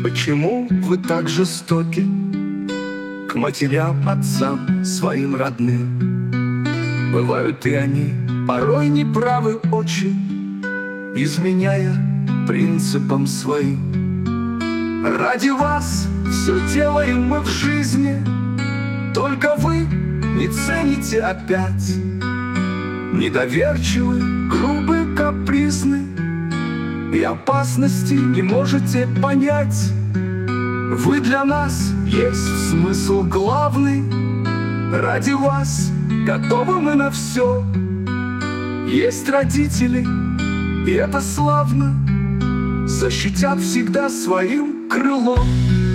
Почему вы так жестоки к матерям, отцам, своим родным? Бывают и они порой неправы очень, изменяя принципам своим. Ради вас все делаем мы в жизни, только вы не цените опять. Недоверчивы, грубы, капризны, и опасности не можете понять. Вы для нас есть смысл главный, ради вас готовы мы на все. Есть родители, и это славно, защитят всегда своим крылом.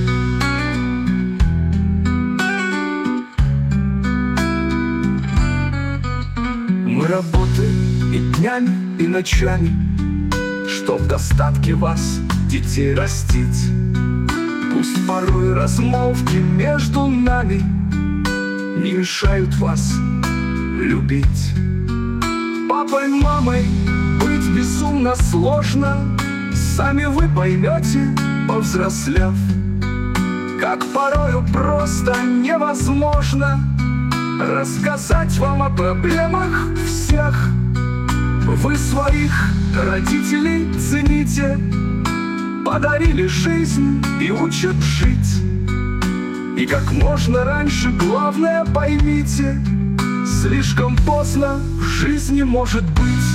Мы работаем и днями, и ночами, чтоб в достатке вас, детей, растить. Пусть порой размолвки между нами не мешают вас любить. Папой, мамой быть безумно сложно, сами вы поймете, повзрослев, как порою просто невозможно рассказать вам о проблемах всех. Вы своих родителей цените, подарили жизнь и учат жить. И как можно раньше, главное поймите, слишком поздно в жизни может быть.